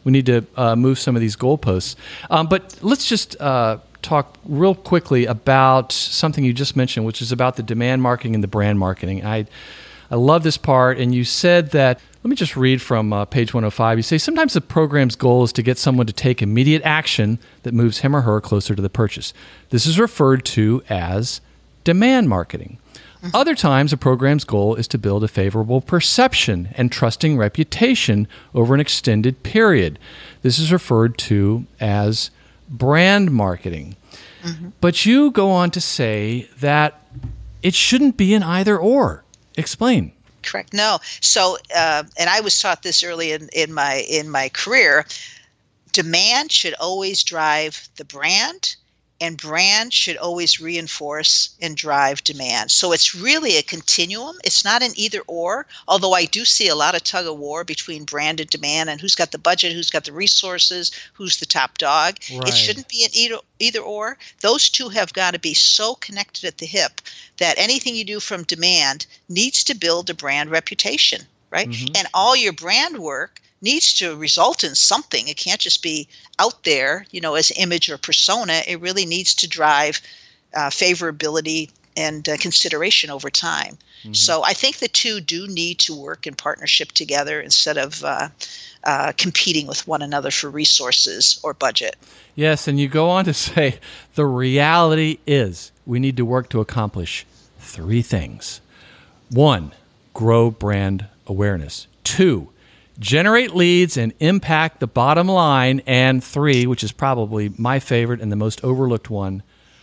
to move some of these goalposts. But let's just talk real quickly about something you just mentioned, which is about the demand marketing and the brand marketing. I love this part. And you said that, let me just read from page 105. You say, sometimes the program's goal is to get someone to take immediate action that moves him or her closer to the purchase. This is referred to as demand marketing. Mm-hmm. Other times, a program's goal is to build a favorable perception and trusting reputation over an extended period. This is referred to as brand marketing. Mm-hmm. But you go on to say that it shouldn't be an either or. Explain. Correct. No. So, and I was taught this early in my career. Demand should always drive the brand, and brand should always reinforce and drive demand. So it's really a continuum. It's not an either or, although I do see a lot of tug of war between brand and demand and who's got the budget, who's got the resources, who's the top dog. Right. It shouldn't be an either or. Those two have got to be so connected at the hip that anything you do from demand needs to build a brand reputation, right? Mm-hmm. And all your brand work needs to result in something. It can't just be out there, as image or persona. It really needs to drive favorability and consideration over time. Mm-hmm. So I think the two do need to work in partnership together instead of competing with one another for resources or budget. Yes, and you go on to say, the reality is we need to work to accomplish 3 things. 1, grow brand awareness. 2, generate leads and impact the bottom line. And 3, which is probably my favorite and the most overlooked one,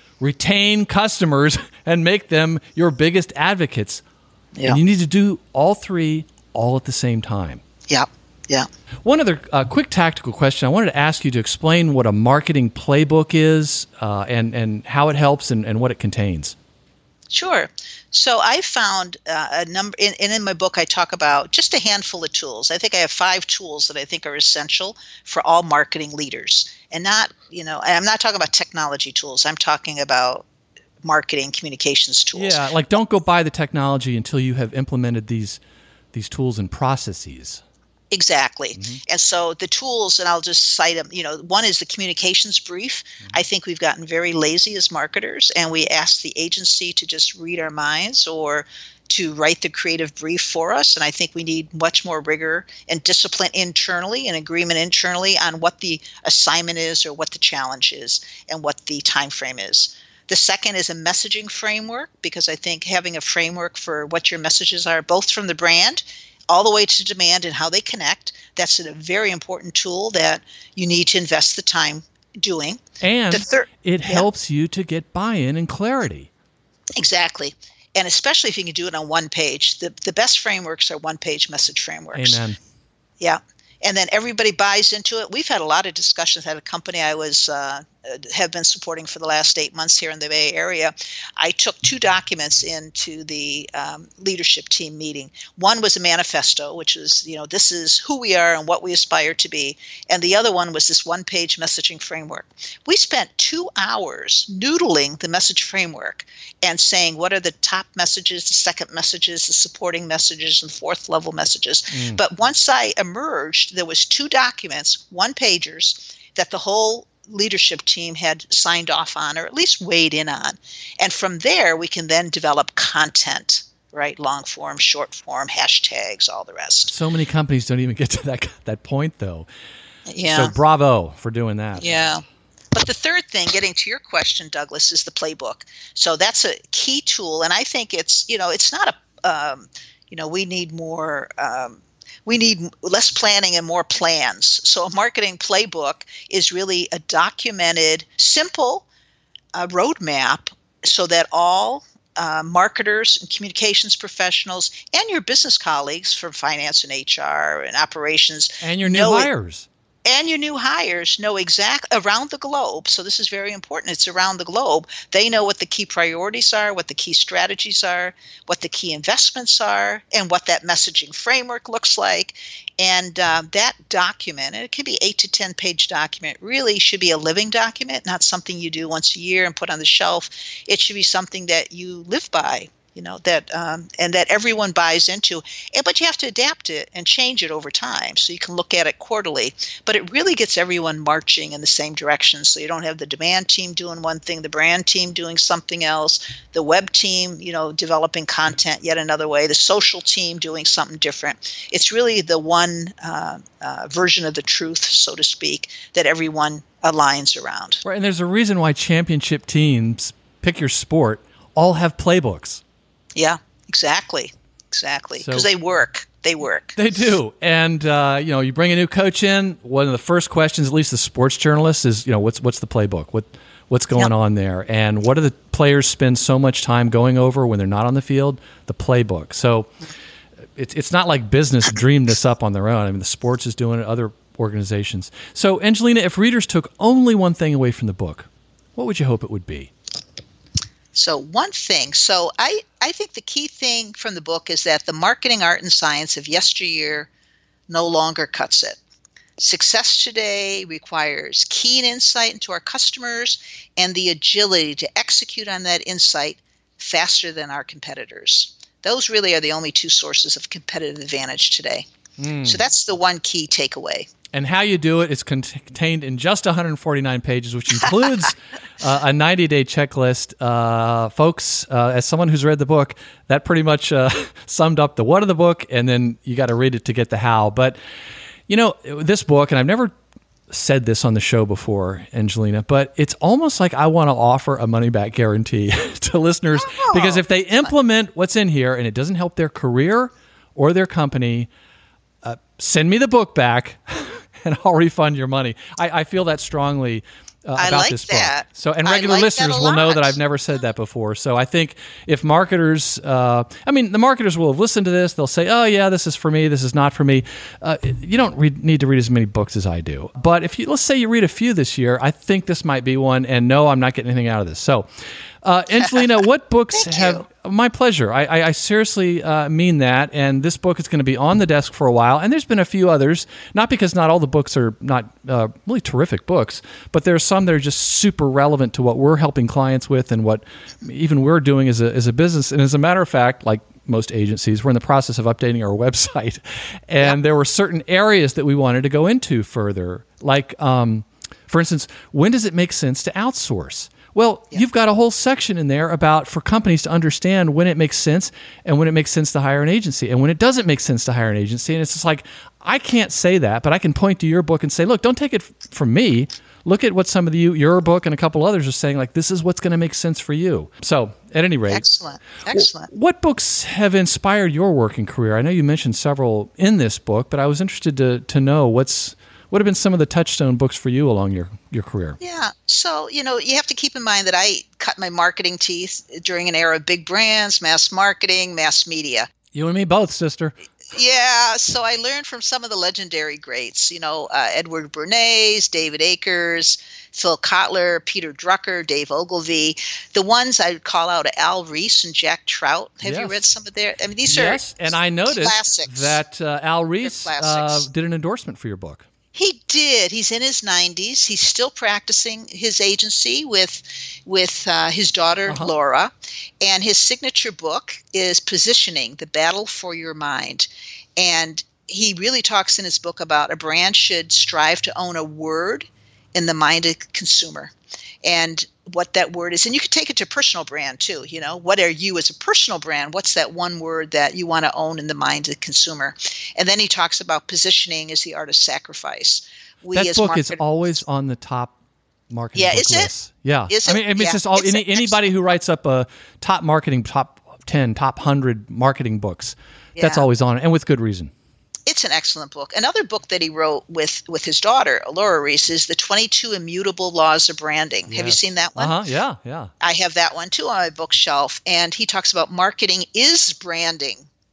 retain customers and make them your biggest advocates. Yeah. And you need to do all 3 all at the same time. Yeah. Yeah. One other quick tactical question. I wanted to ask you to explain what a marketing playbook is and how it helps and what it contains. Sure. So I found a number, and in my book I talk about just a handful of tools. I think I have 5 tools that I think are essential for all marketing leaders. And not, I'm not talking about technology tools. I'm talking about marketing communications tools. Yeah, like don't go buy the technology until you have implemented these tools and processes. Exactly. Mm-hmm. And so the tools, and I'll just cite them, one is the communications brief. Mm-hmm. I think we've gotten very lazy as marketers, and we ask the agency to just read our minds or to write the creative brief for us. And I think we need much more rigor and discipline internally and agreement internally on what the assignment is or what the challenge is and what the time frame is. The second is a messaging framework, because I think having a framework for what your messages are, both from the brand all the way to demand and how they connect, that's a very important tool that you need to invest the time doing. And it helps you to get buy-in and clarity. Exactly. And especially if you can do it on one page. The best frameworks are one-page message frameworks. Amen. Yeah. And then everybody buys into it. We've had a lot of discussions at a company I have been supporting for the last 8 months here in the Bay Area. I took 2 documents into the leadership team meeting. One was a manifesto, which is, this is who we are and what we aspire to be. And the other one was this one-page messaging framework. We spent 2 hours noodling the message framework and saying, what are the top messages, the second messages, the supporting messages, and 4th level messages. But once I emerged, there was 2 documents, one-pagers, that the whole leadership team had signed off on, or at least weighed in on. And from there, we can then develop content, right? Long form, short form, hashtags, all the rest. So many companies don't even get to that point, though. Yeah. So bravo for doing that. Yeah. But the third thing, getting to your question, Douglas, is the playbook. So that's a key tool. And I think it's, it's not we need more, we need less planning and more plans. So a marketing playbook is really a documented, simple roadmap so that all marketers and communications professionals and your business colleagues from finance and HR and operations. And your new hires. And your new hires know around the globe. So this is very important. It's around the globe. They know what the key priorities are, what the key strategies are, what the key investments are, and what that messaging framework looks like. And that document, and it can be 8 to 10 page document, really should be a living document, not something you do once a year and put on the shelf. It should be something that you live by. That and that everyone buys into. But you have to adapt it and change it over time, so you can look at it quarterly. But it really gets everyone marching in the same direction. So you don't have the demand team doing one thing, the brand team doing something else, the web team, developing content yet another way, the social team doing something different. It's really the one version of the truth, so to speak, that everyone aligns around. Right, and there's a reason why championship teams, pick your sport, all have playbooks. Yeah, exactly. Because they work. They do. And, you bring a new coach in, one of the first questions, at least the sports journalist, is, what's the playbook? What's going on there? And what do the players spend so much time going over when they're not on the field? The playbook. So it's not like business dreamed this up on their own. I mean, the sports is doing it, other organizations. So, Angelina, if readers took only one thing away from the book, what would you hope it would be? So one thing, I think the key thing from the book is that the marketing art and science of yesteryear no longer cuts it. Success today requires keen insight into our customers and the agility to execute on that insight faster than our competitors. Those really are the only two sources of competitive advantage today. So that's the one key takeaway. And how you do it is contained in just 149 pages, which includes a 90-day checklist. Folks, as someone who's read the book, that pretty much summed up the what of the book, and then you got to read it to get the how. But, this book, and I've never said this on the show before, Angelina, but it's almost like I want to offer a money-back guarantee to listeners, because if they implement what's in here and it doesn't help their career or their company, send me the book back. And I'll refund your money. I feel that strongly about this book. So, and regular listeners will know that I've never said that before. So I think if marketers, the marketers will have listened to this. They'll say, oh yeah, this is for me. This is not for me. You don't need to read as many books as I do. But let's say you read a few this year, I think this might be one. And no, I'm not getting anything out of this. So, Angelina, what books have... My pleasure. I seriously mean that. And this book is going to be on the desk for a while. And there's been a few others, not because not all the books are not really terrific books, but there are some that are just super relevant to what we're helping clients with and what even we're doing as a business. And as a matter of fact, like most agencies, we're in the process of updating our website. And there were certain areas that we wanted to go into further. Like, for instance, when does it make sense to outsource? Well, you've got a whole section in there for companies to understand when it makes sense and when it makes sense to hire an agency and when it doesn't make sense to hire an agency. And it's just like, I can't say that, but I can point to your book and say, look, don't take it from me. Look at what some of your book and a couple others are saying, like, this is what's going to make sense for you. So at any rate. Excellent. What books have inspired your working career? I know you mentioned several in this book, but I was interested to know what have been some of the touchstone books for you along your career? Yeah. So, you have to keep in mind that I cut my marketing teeth during an era of big brands, mass marketing, mass media. You and me both, sister. Yeah. So I learned from some of the legendary greats, Edward Bernays, David Akers, Phil Kotler, Peter Drucker, Dave Ogilvy. The ones I would call out are Al Ries and Jack Trout. Have you read some of their? I mean, these are and I noticed classics. That Al Ries did an endorsement for your book. He did. He's in his 90s. He's still practicing his agency with his daughter, Laura. And his signature book is Positioning, The Battle for Your Mind. And he really talks in his book about a brand should strive to own a word in the mind of the consumer. And what that word is. And you can take it to personal brand too. What are you as a personal brand? What's that one word that you want to own in the mind of the consumer? And then he talks about positioning as the art of sacrifice. That book is always on the top marketing book list. Yeah. Is it? It's just all anybody who writes up a top 10, top 100 marketing books, that's always on it, and with good reason. It's an excellent book. Another book that he wrote with his daughter, Laura Ries, is The 22 Immutable Laws of Branding. Yes. Have you seen that one? Yeah. I have that one too on my bookshelf. And he talks about marketing is branding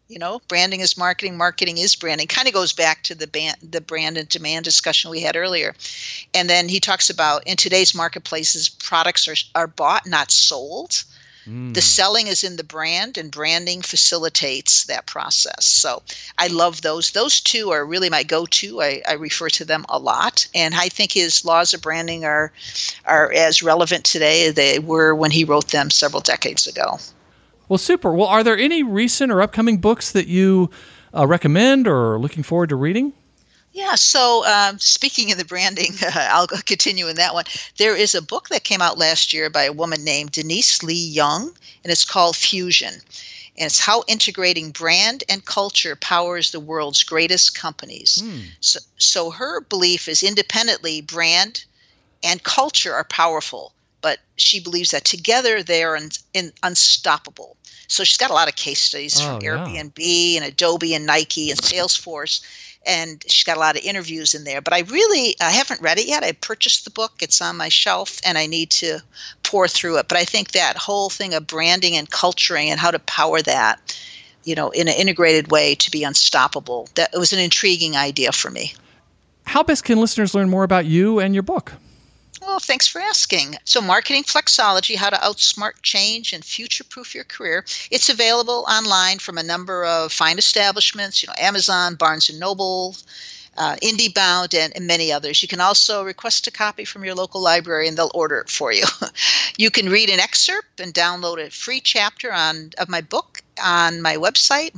Branding is marketing, marketing is branding. Kind of goes back to the brand and demand discussion we had earlier. And then he talks about in today's marketplaces, products are bought, not sold. The selling is in the brand, and branding facilitates that process. So I love those. Those two are really my go-to. I refer to them a lot. And I think his laws of branding are as relevant today as they were when he wrote them several decades ago. Well, super. Well, are there any recent or upcoming books that you recommend or are looking forward to reading? Yeah, so speaking of the branding, I'll continue in that one. There is a book that came out last year by a woman named Denise Lee Young, and it's called Fusion. And it's how integrating brand and culture powers the world's greatest companies. So her belief is independently brand and culture are powerful, but she believes that together they are unstoppable. So she's got a lot of case studies from Airbnb and Adobe and Nike and Salesforce. And she's got a lot of interviews in there. But I haven't read it yet. I purchased the book. It's on my shelf, and I need to pour through it. But I think that whole thing of branding and culturing and how to power that, in an integrated way to be unstoppable, that it was an intriguing idea for me. How best can listeners learn more about you and your book? Well, thanks for asking. So Marketing Flexology, How to Outsmart Change and Future-Proof Your Career. It's available online from a number of fine establishments, Amazon, Barnes & Noble, IndieBound, and many others. You can also request a copy from your local library, and they'll order it for you. You can read an excerpt and download a free chapter of my book on my website,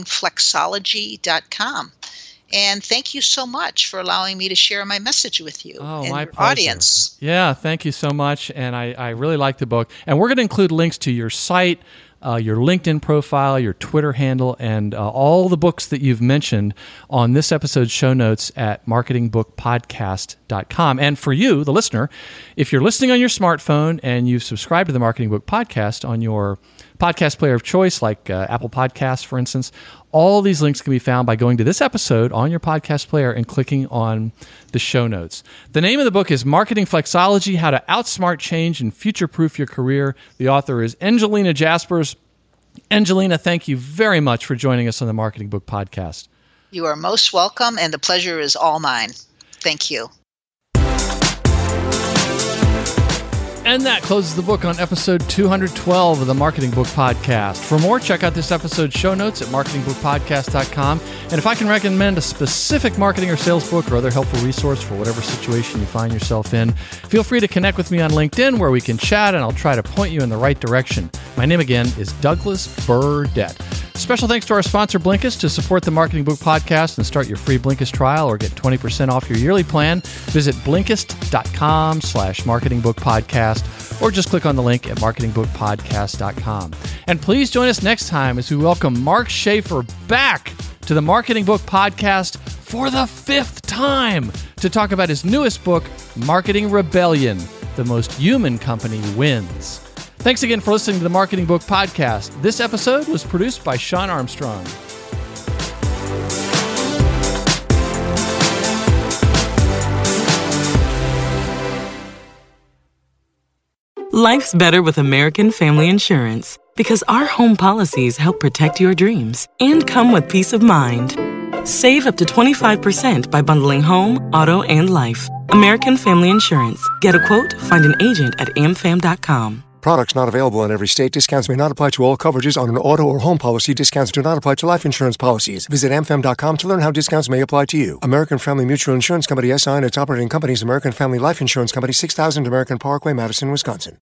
marketingflexology.com. And thank you so much for allowing me to share my message with you and my your pleasure. audience. Yeah, thank you so much. And I really like the book. And we're going to include links to your site, your LinkedIn profile, your Twitter handle, and all the books that you've mentioned on this episode's show notes at marketingbookpodcast.com. And for you, the listener, if you're listening on your smartphone and you've subscribed to the Marketing Book Podcast on your podcast player of choice, like Apple Podcasts, for instance, all these links can be found by going to this episode on your podcast player and clicking on the show notes. The name of the book is Marketing Flexology, How to Outsmart Change and Future-Proof Your Career. The author is Angelina Jaspers. Angelina, thank you very much for joining us on the Marketing Book Podcast. You are most welcome, and the pleasure is all mine. Thank you. And that closes the book on episode 212 of the Marketing Book Podcast. For more, check out this episode's show notes at marketingbookpodcast.com. And if I can recommend a specific marketing or sales book or other helpful resource for whatever situation you find yourself in, feel free to connect with me on LinkedIn where we can chat and I'll try to point you in the right direction. My name again is Douglas Burdett. Special thanks to our sponsor, Blinkist. To support the Marketing Book Podcast and start your free Blinkist trial or get 20% off your yearly plan, visit Blinkist.com/marketingbookpodcast or just click on the link at marketingbookpodcast.com. And please join us next time as we welcome Mark Schaefer back to the Marketing Book Podcast for the 5th time to talk about his newest book, Marketing Rebellion: The Most Human Company Wins. Thanks again for listening to the Marketing Book Podcast. This episode was produced by Sean Armstrong. Life's better with American Family Insurance because our home policies help protect your dreams and come with peace of mind. Save up to 25% by bundling home, auto, and life. American Family Insurance. Get a quote, find an agent at amfam.com. Products not available in every state. Discounts may not apply to all coverages on an auto or home policy. Discounts do not apply to life insurance policies. Visit amfam.com to learn how discounts may apply to you. American Family Mutual Insurance Company, SI, and its operating companies, American Family Life Insurance Company, 6000 American Parkway, Madison, Wisconsin.